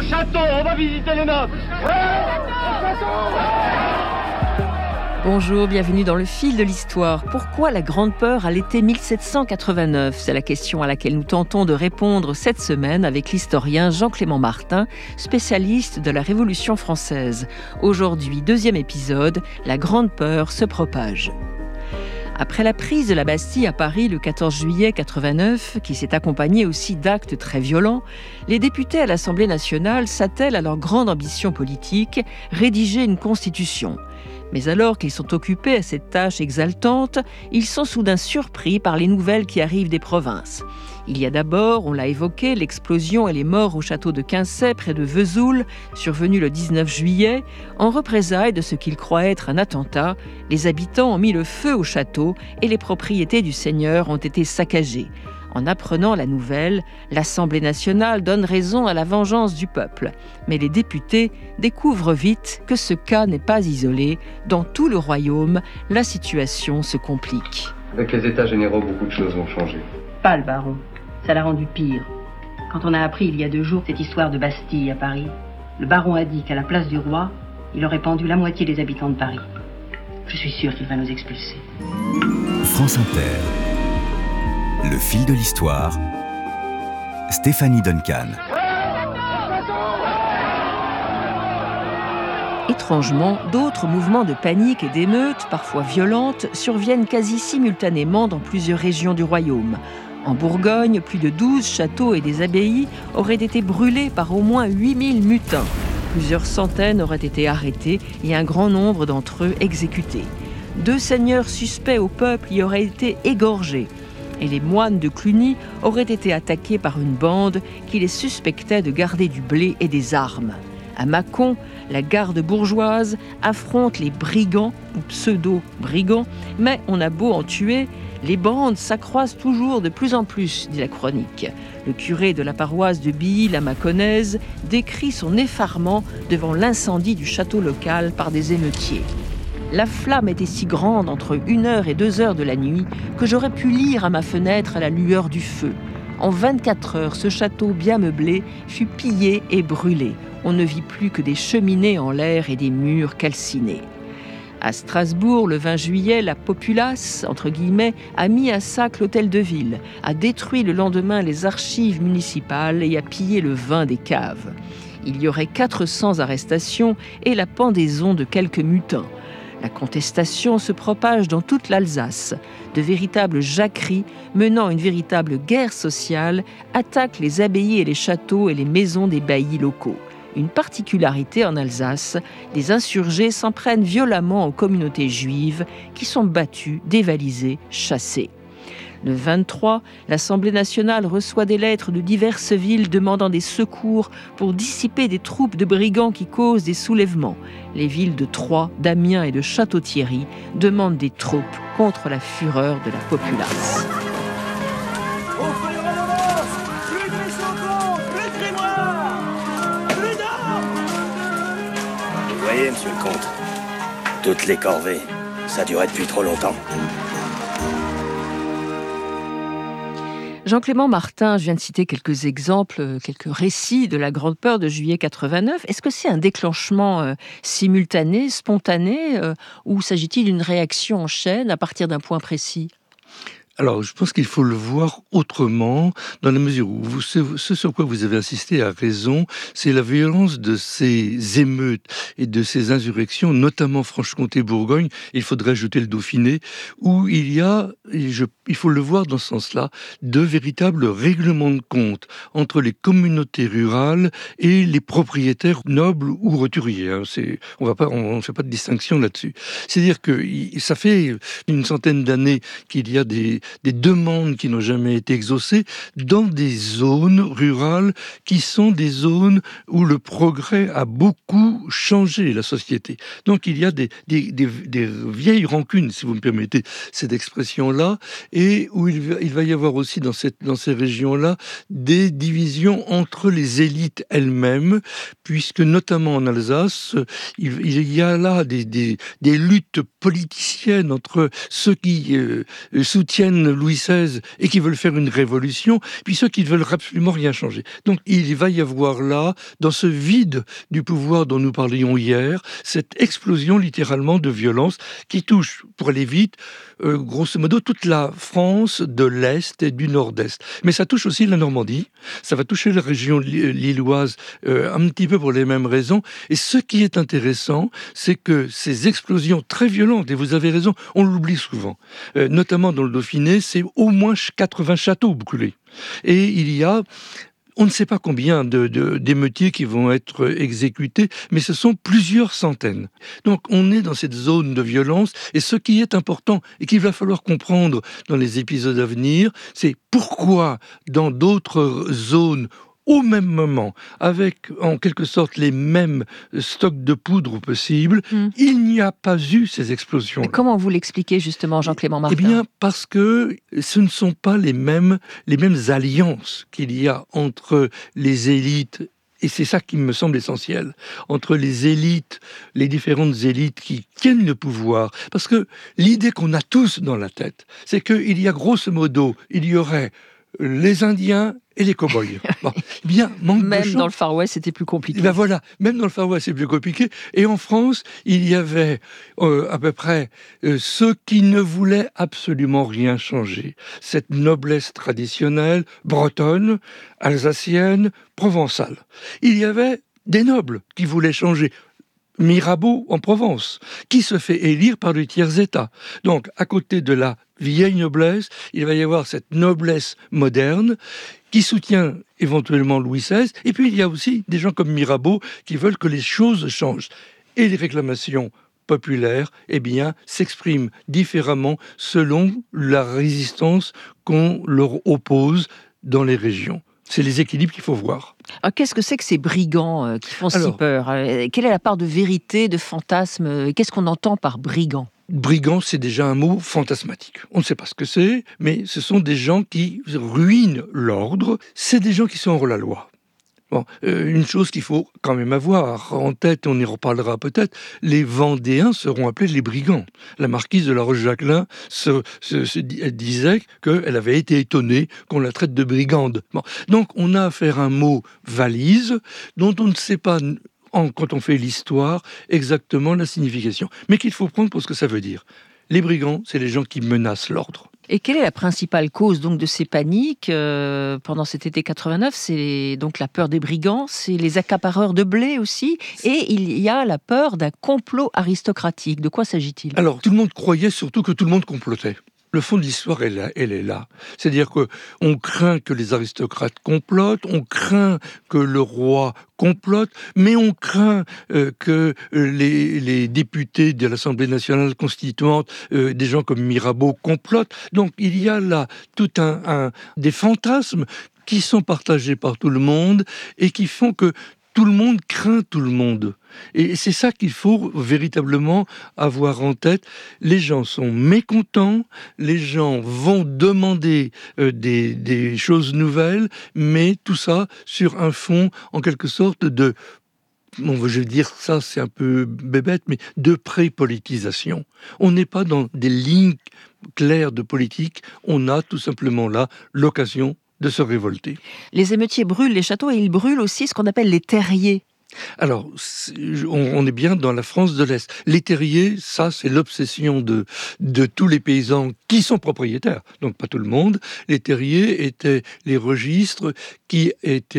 château, on va visiter les nobles. Bonjour, bienvenue dans le fil de l'histoire. Pourquoi la Grande Peur à l'été 1789 ? C'est la question à laquelle nous tentons de répondre cette semaine avec l'historien Jean-Clément Martin, spécialiste de la Révolution française. Aujourd'hui, deuxième épisode, la Grande Peur se propage. Après la prise de la Bastille à Paris le 14 juillet 89, qui s'est accompagnée aussi d'actes très violents, les députés à l'Assemblée nationale s'attellent à leur grande ambition politique, rédiger une constitution. Mais alors qu'ils sont occupés à cette tâche exaltante, ils sont soudain surpris par les nouvelles qui arrivent des provinces. Il y a d'abord, on l'a évoqué, l'explosion et les morts au château de Quincey près de Vesoul, survenu le 19 juillet. En représailles de ce qu'ils croient être un attentat, les habitants ont mis le feu au château et les propriétés du seigneur ont été saccagées. En apprenant la nouvelle, l'Assemblée nationale donne raison à la vengeance du peuple. Mais les députés découvrent vite que ce cas n'est pas isolé. Dans tout le royaume, la situation se complique. Avec les états généraux, beaucoup de choses vont changer. Pas le baron. Ça l'a rendu pire. Quand on a appris il y a 2 jours cette histoire de Bastille à Paris, le baron a dit qu'à la place du roi, il aurait pendu la moitié des habitants de Paris. Je suis sûr qu'il va nous expulser. France Inter. Le fil de l'histoire. Stéphanie Duncan. Étrangement, d'autres mouvements de panique et d'émeutes, parfois violentes, surviennent quasi simultanément dans plusieurs régions du royaume. En Bourgogne, plus de 12 châteaux et des abbayes auraient été brûlés par au moins 8000 mutins. Plusieurs centaines auraient été arrêtés et un grand nombre d'entre eux exécutés. 2 seigneurs suspects au peuple y auraient été égorgés. Et les moines de Cluny auraient été attaqués par une bande qui les suspectait de garder du blé et des armes. À Mâcon, la garde bourgeoise affronte les brigands ou pseudo-brigands, mais on a beau en tuer, les bandes s'accroissent toujours de plus en plus, dit la chronique. Le curé de la paroisse de Billy-la-Mâconnaise décrit son effarement devant l'incendie du château local par des émeutiers. La flamme était si grande entre 1h et 2h de la nuit que j'aurais pu lire à ma fenêtre à la lueur du feu. En 24 heures, ce château bien meublé fut pillé et brûlé. On ne vit plus que des cheminées en l'air et des murs calcinés. À Strasbourg, le 20 juillet, la populace, entre guillemets, a mis à sac l'hôtel de ville, a détruit le lendemain les archives municipales et a pillé le vin des caves. Il y aurait 400 arrestations et la pendaison de quelques mutins. La contestation se propage dans toute l'Alsace. De véritables jacqueries, menant une véritable guerre sociale, attaquent les abbayes et les châteaux et les maisons des baillis locaux. Une particularité en Alsace, des insurgés s'en prennent violemment aux communautés juives qui sont battues, dévalisées, chassées. Le 23, l'Assemblée nationale reçoit des lettres de diverses villes demandant des secours pour dissiper des troupes de brigands qui causent des soulèvements. Les villes de Troyes, d'Amiens et de Château-Thierry demandent des troupes contre la fureur de la populace. Vous voyez, monsieur le comte, toutes les corvées, ça durait depuis trop longtemps. Jean-Clément Martin, je viens de citer quelques exemples, quelques récits de la Grande Peur de juillet 89. Est-ce que c'est un déclenchement simultané, spontané, ou s'agit-il d'une réaction en chaîne à partir d'un point précis ? Alors, je pense qu'il faut le voir autrement, dans la mesure où ce sur quoi vous avez insisté a raison, c'est la violence de ces émeutes et de ces insurrections, notamment Franche-Comté-Bourgogne, il faudrait ajouter le Dauphiné, où il y a, il faut le voir dans ce sens-là, de véritables règlements de compte entre les communautés rurales et les propriétaires nobles ou roturiers. On ne fait pas de distinction là-dessus. C'est-à-dire que ça fait une centaine d'années qu'il y a des demandes qui n'ont jamais été exaucées dans des zones rurales qui sont des zones où le progrès a beaucoup changé la société. Donc il y a des vieilles rancunes, si vous me permettez cette expression-là, et où il va y avoir aussi dans ces régions-là des divisions entre les élites elles-mêmes, puisque notamment en Alsace, il y a là des luttes politiciennes entre ceux qui soutiennent soutiennent Louis XVI et qui veulent faire une révolution, puis ceux qui ne veulent absolument rien changer. Donc il va y avoir là, dans ce vide du pouvoir dont nous parlions hier, cette explosion littéralement de violence qui touche, pour aller vite, grosso modo toute la France de l'Est et du Nord-Est. Mais ça touche aussi la Normandie, ça va toucher la région lilloise un petit peu pour les mêmes raisons. Et ce qui est intéressant, c'est que ces explosions très violentes, et vous avez raison, on l'oublie souvent, notamment dans le Dauphiné, c'est au moins 80 châteaux brûlés. Et il y a... On ne sait pas combien d'émeutiers qui vont être exécutés, mais ce sont plusieurs centaines. Donc on est dans cette zone de violence, et ce qui est important, et qu'il va falloir comprendre dans les épisodes à venir, c'est pourquoi dans d'autres zones, au même moment, avec en quelque sorte les mêmes stocks de poudre possibles, il n'y a pas eu ces explosions. Comment vous l'expliquez justement, Jean-Clément Martin ? Eh bien, parce que ce ne sont pas les mêmes alliances qu'il y a entre les élites. Et c'est ça qui me semble essentiel, entre les élites, les différentes élites qui tiennent le pouvoir. Parce que l'idée qu'on a tous dans la tête, c'est qu'il y a grosso modo, il y aurait les Indiens et les cow-boys. Bon, bien, même dans le Far West, c'était plus compliqué. Ben voilà, même dans le Far West, c'est plus compliqué. Et en France, il y avait à peu près ceux qui ne voulaient absolument rien changer. Cette noblesse traditionnelle, bretonne, alsacienne, provençale. Il y avait des nobles qui voulaient changer. Mirabeau en Provence, qui se fait élire par le tiers-état. Donc, à côté de la vieille noblesse, il va y avoir cette noblesse moderne qui soutient éventuellement Louis XVI. Et puis, il y a aussi des gens comme Mirabeau qui veulent que les choses changent. Et les réclamations populaires, eh bien, s'expriment différemment selon la résistance qu'on leur oppose dans les régions. C'est les équilibres qu'il faut voir. Alors, qu'est-ce que c'est que ces brigands qui font si peur ? Quelle est la part de vérité, de fantasme ? Qu'est-ce qu'on entend par brigand ? Brigand, c'est déjà un mot fantasmatique. On ne sait pas ce que c'est, mais ce sont des gens qui ruinent l'ordre. C'est des gens qui sont hors la loi. Bon, une chose qu'il faut quand même avoir en tête, on y reparlera peut-être, les Vendéens seront appelés les brigands. La marquise de la Roche-Jacquelin disait qu'elle avait été étonnée qu'on la traite de brigande. Bon, donc on a affaire à un mot valise dont on ne sait pas, quand on fait l'histoire, exactement la signification, mais qu'il faut prendre pour ce que ça veut dire. Les brigands, c'est les gens qui menacent l'ordre. Et quelle est la principale cause donc de ces paniques pendant cet été 89 ? C'est donc la peur des brigands, c'est les accapareurs de blé aussi, et il y a la peur d'un complot aristocratique. De quoi s'agit-il ? Alors, tout le monde croyait surtout que tout le monde complotait. Le fond de l'histoire, elle est là. C'est-à-dire qu'on craint que les aristocrates complotent, on craint que le roi complote, mais on craint que les députés de l'Assemblée nationale constituante, des gens comme Mirabeau, complotent. Donc il y a là tout des fantasmes qui sont partagés par tout le monde et qui font que tout le monde craint tout le monde. Et c'est ça qu'il faut véritablement avoir en tête. Les gens sont mécontents, les gens vont demander des choses nouvelles, mais tout ça sur un fond, en quelque sorte, je vais dire ça, c'est un peu bébête, mais de pré-politisation. On n'est pas dans des lignes claires de politique, on a tout simplement là l'occasion de se révolter. Les émeutiers brûlent les châteaux et ils brûlent aussi ce qu'on appelle les terriers. Alors, on est bien dans la France de l'Est. Les terriers, ça, c'est l'obsession de tous les paysans qui sont propriétaires, donc pas tout le monde. Les terriers étaient les registres qui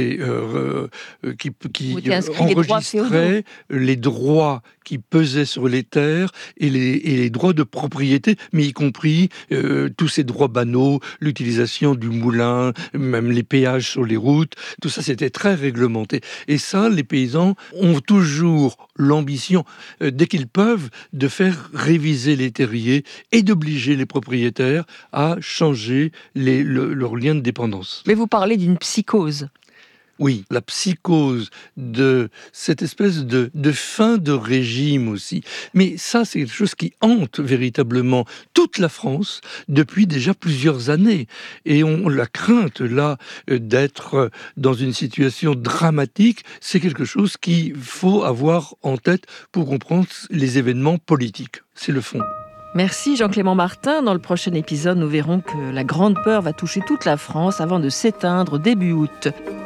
enregistraient les droits qui pesaient sur les terres et les droits de propriété, mais y compris tous ces droits banaux, l'utilisation du moulin, même les péages sur les routes, tout ça, c'était très réglementé. Et ça, les paysans ont toujours l'ambition, dès qu'ils peuvent, de faire réviser les terriers et d'obliger les propriétaires à changer leur lien de dépendance. Mais vous parlez d'une psychose. Oui, la psychose de cette espèce de fin de régime aussi. Mais ça, c'est quelque chose qui hante véritablement toute la France depuis déjà plusieurs années. Et la crainte, là, d'être dans une situation dramatique, c'est quelque chose qu'il faut avoir en tête pour comprendre les événements politiques. C'est le fond. Merci Jean-Clément Martin. Dans le prochain épisode, nous verrons que la grande peur va toucher toute la France avant de s'éteindre début août.